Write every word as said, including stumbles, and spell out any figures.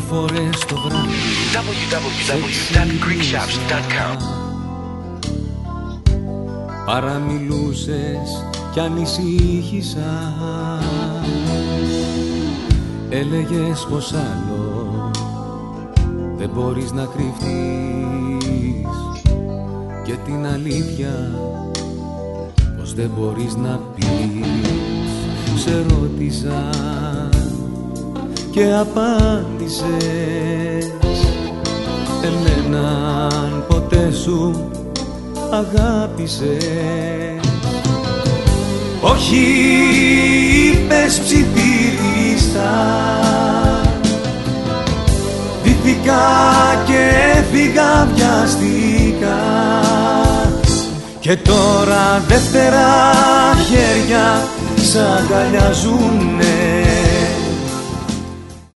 δυο φορές το βράδυ. double-u double-u double-u τελεία greek shops τελεία com. Παραμιλούσες κι ανησύχησα. Έλεγες πως άλλο δεν μπορείς να κρυφτείς, και την αλήθεια πως δεν μπορείς να πεις. Σε ρώτησα και απάντησες, εμέναν ποτέ σου αγάπησες? Όχι, είπες ψιθύριστα, ντύθηκα και έφυγα βιαστικά, και τώρα δεύτερα χέρια σ' αγκαλιάζουνε.